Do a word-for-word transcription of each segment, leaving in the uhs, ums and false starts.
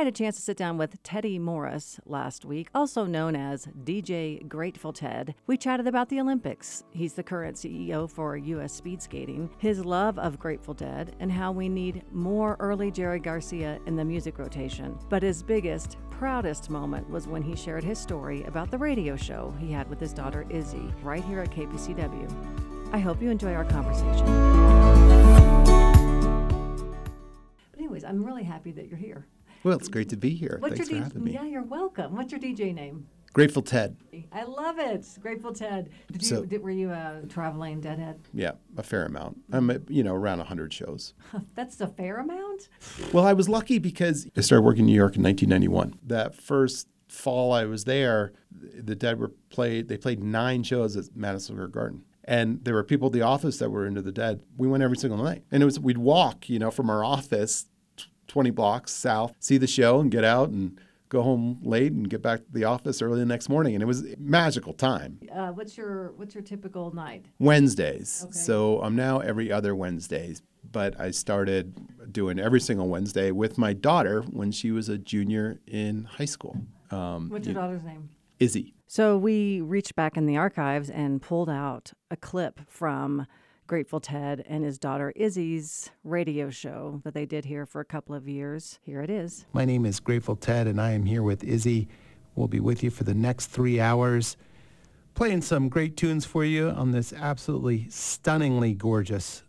had a chance to sit down with Teddy Morris last week, also known as D J Grateful Ted. We chatted about the Olympics. He's the current C E O for U S Speed Skating, his love of Grateful Dead, and how we need more early Jerry Garcia in the music rotation. But his biggest, proudest moment was when he shared his story about the radio show he had with his daughter Izzy right here at K P C W. I hope you enjoy our conversation. But anyways, I'm really happy that you're here. Well, it's great to be here. What's Thanks your for D- having me. Yeah, you're welcome. What's your D J name? Grateful Ted. I love it. Grateful Ted. Did you, So- did, were you a traveling deadhead? Yeah, a fair amount. I'm at, you know, around one hundred shows. That's a fair amount? Well, I was lucky because I started working in New York in nineteen ninety-one. That first fall I was there, the Dead were played, they played nine shows at Madison Square Garden. And there were people at the office that were into the Dead. We went every single night. And it was, we'd walk, you know, from our office twenty blocks south, see the show and get out and go home late and get back to the office early the next morning. And it was a magical time. Uh, what's your what's your typical night? Wednesdays. Okay. So I'm now every other Wednesdays. But I started doing every single Wednesday with my daughter when she was a junior in high school. Um, What's your daughter's name? Izzy. So we reached back in the archives and pulled out a clip from Grateful Ted and his daughter Izzy's radio show that they did here for a couple of years. Here it is. My name is Grateful Ted, and I am here with Izzy. We'll be with you for the next three hours, playing some great tunes for you on this absolutely stunningly gorgeous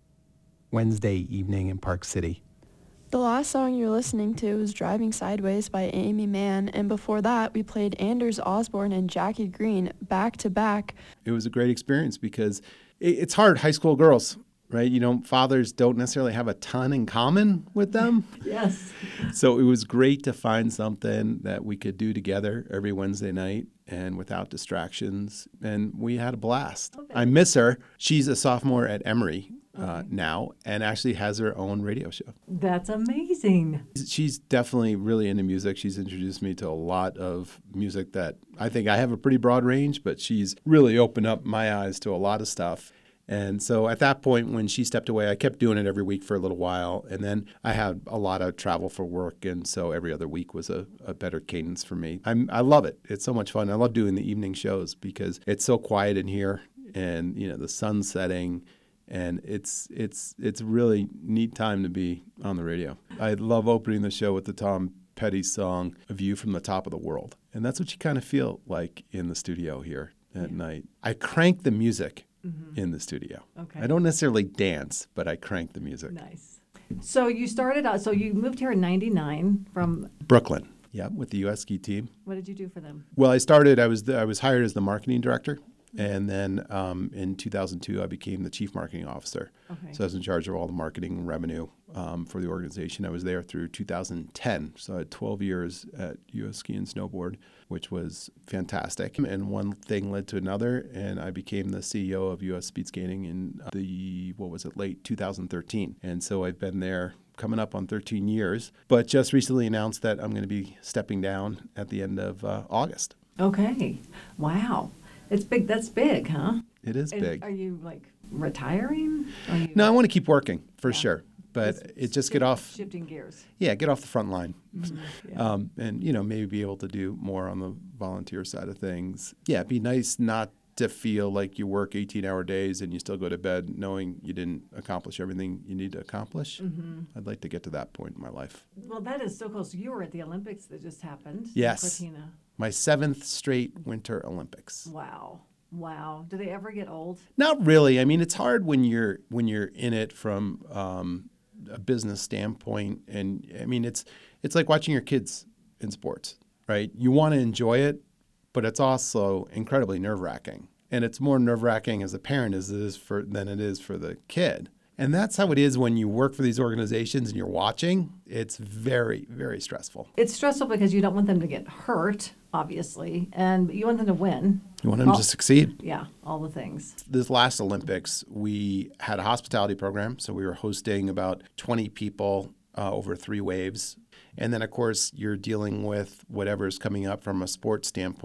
Wednesday evening in Park City. The last song you're listening to is Driving Sideways by Amy Mann, and before that we played Anders Osborne and Jackie Green back to back. It was a great experience because it, it's hard, high school girls, right? You know, fathers don't necessarily have a ton in common with them. Yes. So it was great to find something that we could do together every Wednesday night and without distractions. And we had a blast. Okay. I miss her. She's a sophomore at Emory uh, now and actually has her own radio show. That's amazing. She's definitely really into music. She's introduced me to a lot of music that I think I have a pretty broad range, but she's really opened up my eyes to a lot of stuff. And so at that point, when she stepped away, I kept doing it every week for a little while. And then I had a lot of travel for work. And so every other week was a, a better cadence for me. I'm, I love it. It's so much fun. I love doing the evening shows because it's so quiet in here and, you know, the sun's setting. And it's it's it's a really neat time to be on the radio. I love opening the show with the Tom Petty song, A View from the Top of the World. And that's what you kind of feel like in the studio here at Yeah. night. I crank the music Mm-hmm. in the studio. Okay. I don't necessarily dance, but I crank the music. Nice. So you started out, so you moved here in ninety-nine from, Brooklyn, yeah, with the U S ski team. what did you do for them? Well, I started, I was the, I was hired as the marketing director. And then um, in two thousand two, I became the chief marketing officer. Okay. So I was in charge of all the marketing and revenue um, for the organization. I was there through two thousand ten. So I had twelve years at U S Ski and Snowboard, which was fantastic. And one thing led to another, and I became the C E O of U S Speed Skating in the, what was it, late two thousand thirteen. And so I've been there coming up on thirteen years, but just recently announced that I'm going to be stepping down at the end of uh, August. Okay. Wow. It's big. That's big, huh? It is And big. Are you like retiring? Are you No, I want to keep working for Yeah. sure, but Just it just shift- get off, Shifting gears. yeah, get off the front line, Yeah. um, and you know maybe be able to do more on the volunteer side of things. Yeah, it'd be nice not to feel like you work eighteen-hour days and you still go to bed knowing you didn't accomplish everything you need to accomplish. Mm-hmm. I'd like to get to that point in my life. Well, that is so cool. So you were at the Olympics that just happened. in Yes. Cortina. My seventh straight Winter Olympics. Wow. Wow. Do they ever get old? Not really. I mean, it's hard when you're when you're in it from um, a business standpoint, and I mean, it's it's like watching your kids in sports, right? You want to enjoy it, but it's also incredibly nerve-wracking, and it's more nerve-wracking as a parent as it is for than it is for the kid. And that's how it is when you work for these organizations and you're watching. It's very, very stressful. It's stressful because you don't want them to get hurt, obviously, and you want them to win. You want them All- to succeed. Yeah, all the things. This last Olympics, we had a hospitality program. So we were hosting about twenty people uh, over three waves. And then, of course, you're dealing with whatever's coming up from a sports standpoint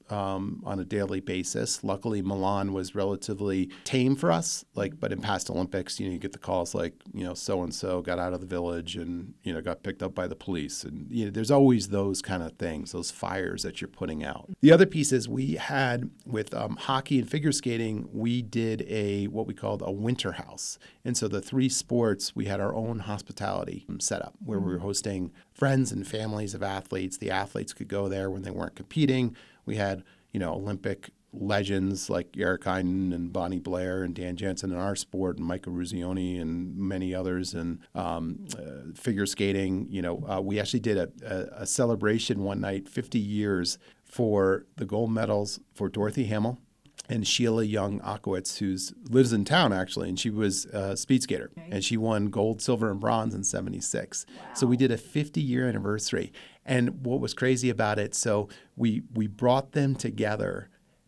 um, on a daily basis. Luckily, Milan was relatively tame for us. Like, but in past Olympics, you know, you get the calls like, you know, so and so got out of the village and you know got picked up by the police, and you know, there's always those kind of things, those fires that you're putting out. The other piece is we had with um, hockey and figure skating, we did a what we called a winter house, and so the three sports we had our own hospitality set up where we were hosting friends and families of athletes. The athletes could go there when they weren't competing. We had, you know, Olympic legends like Eric Heiden and Bonnie Blair and Dan Jansen in our sport, and Micah Ruzioni and many others, and um, uh, figure skating. You know, uh, we actually did a, a, a celebration one night, fifty years, for the gold medals for Dorothy Hamill and Sheila Young Akowitz, who lives in town actually, and she was a speed skater, okay. And she won gold, silver, and bronze in seventy-six. Wow. So we did a fifty-year anniversary. And what was crazy about it, so we we brought them together,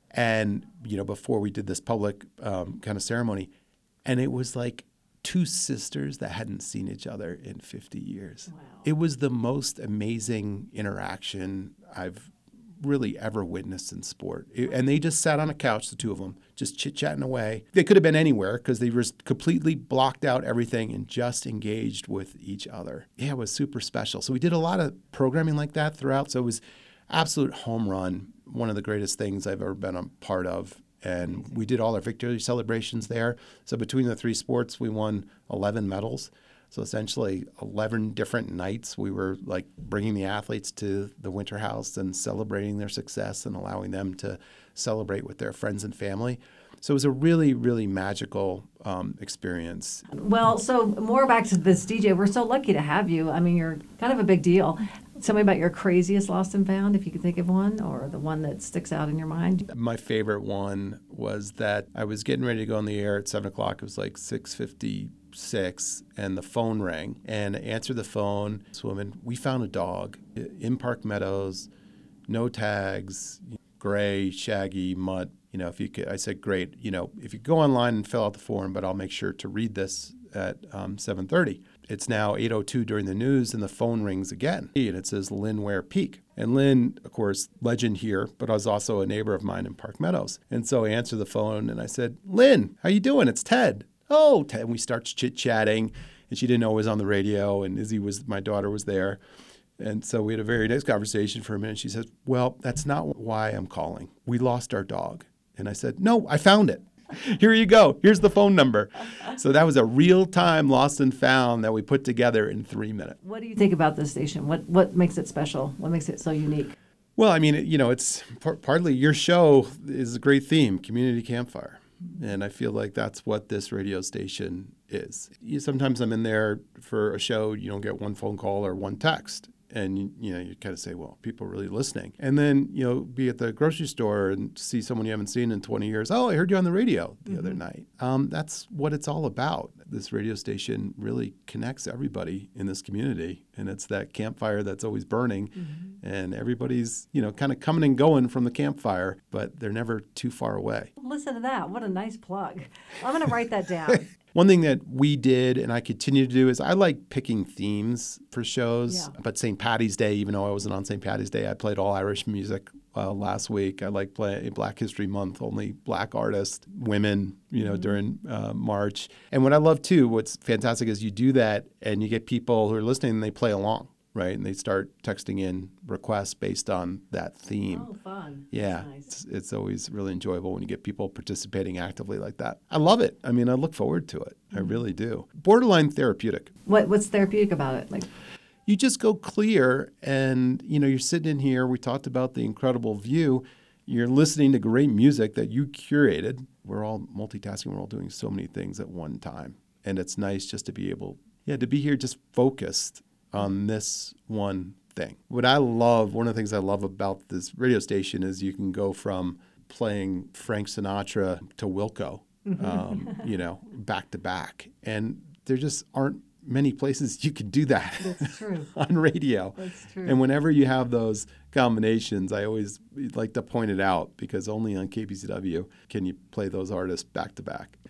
and you know before we did this public um, kind of ceremony, and it was like two sisters that hadn't seen each other in fifty years. Wow. It was the most amazing interaction I've really ever witnessed in sport. It, and they just sat on a couch, the two of them, just chit-chatting away. They could have been anywhere because they were completely blocked out everything and just engaged with each other. Yeah, it was super special. So we did a lot of programming like that throughout. So it was absolute home run, one of the greatest things I've ever been a part of. And we did all our victory celebrations there. So between the three sports, we won eleven medals. So essentially eleven different nights we were like bringing the athletes to the winter house and celebrating their success and allowing them to celebrate with their friends and family. So it was a really, really magical um, experience. Well, so more back to this D J. We're so lucky to have you. I mean, you're kind of a big deal. Tell me about your craziest lost and found, if you could think of one, or the one that sticks out in your mind. My favorite one was that I was getting ready to go on the air at seven o'clock. It was like six fifty-six, and the phone rang. And I answered the phone. This woman, we found a dog in Park Meadows, no tags, gray, shaggy, mutt. You know, if you could, I said, great. You know, if you go online and fill out the form, but I'll make sure to read this at um, seven thirty. It's now eight oh two during the news, and the phone rings again. And it says Lynn Ware Peak. And Lynn, of course, legend here, but I was also a neighbor of mine in Park Meadows. And so I answered the phone, and I said, Lynn, how you doing? It's Ted. Oh, Ted. And we start chit-chatting, and she didn't know I was on the radio, and Izzy was, my daughter was there. And so we had a very nice conversation for a minute. She says, well, that's not why I'm calling. We lost our dog. And I said, no, I found it. Here you go. Here's the phone number. So that was a real-time lost and found that we put together in three minutes. What do you think about this station? What what makes it special? What makes it so unique? Well, I mean, you know, it's par- partly your show is a great theme, Community Campfire. And I feel like that's what this radio station is. You, sometimes I'm in there for a show, you don't get one phone call or one text. And, you know, you kind of say, well, people are really listening. And then, you know, be at the grocery store and see someone you haven't seen in twenty years. Oh, I heard you on the radio the mm-hmm. other night. Um, that's what it's all about. This radio station really connects everybody in this community. And it's that campfire that's always burning. Mm-hmm. And everybody's, you know, kind of coming and going from the campfire, but they're never too far away. Listen to that. What a nice plug. I'm going to write that down. One thing that we did and I continue to do is I like picking themes for shows. Yeah. But Saint Paddy's Day, even though I wasn't on Saint Paddy's Day, I played all Irish music uh, last week. I like playing Black History Month, only Black artists, women, you know, mm-hmm. during uh, March. And what I love too, what's fantastic is you do that and you get people who are listening and they play along. Right, and they start texting in requests based on that theme. Oh, fun. Yeah, nice. it's, it's always really enjoyable when you get people participating actively like that. I love it. I mean, I look forward to it. Mm-hmm. I really do. Borderline therapeutic. What What's therapeutic about it? Like, you just go clear and, you know, you're sitting in here. We talked about the incredible view. You're listening to great music that you curated. We're all multitasking. We're all doing so many things at one time. And it's nice just to be able, yeah, to be here just focused on this one thing. What I love, one of the things I love about this radio station is you can go from playing Frank Sinatra to Wilco, mm-hmm. um, you know, back to back. And there just aren't many places you could do that. That's true. on radio. That's true. And whenever you have those combinations, I always like to point it out because only on K B C W can you play those artists back to back.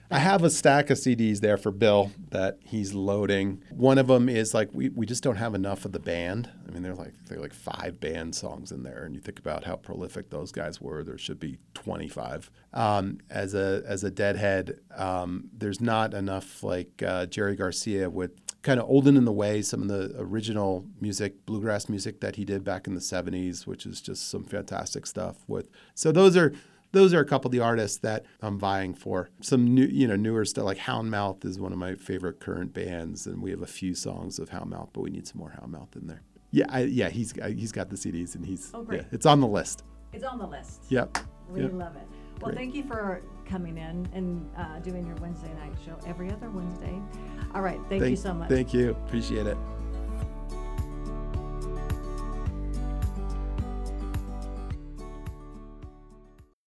I have a stack of C Ds there for Bill that he's loading. One of them is like we, we just don't have enough of the band. I mean, there's like there are like five band songs in there, and you think about how prolific those guys were. There should be twenty-five. Um, as a as a Deadhead, um, there's not enough like uh, Jerry Garcia with kind of Olden in the Way, some of the original music, bluegrass music that he did back in the seventies, which is just some fantastic stuff. With so those are. Those are a couple of the artists that I'm vying for. Some new, you know, newer stuff like Houndmouth is one of my favorite current bands, and we have a few songs of Houndmouth, but we need some more Houndmouth in there. Yeah, I, yeah, he's he's got the C Ds, and he's oh, great. Yeah, it's on the list. It's on the list. Yep. We yep. love it. Well, Great. thank you for coming in and uh, doing your Wednesday night show every other Wednesday. All right, thank, thank you so much. Thank you. Appreciate it.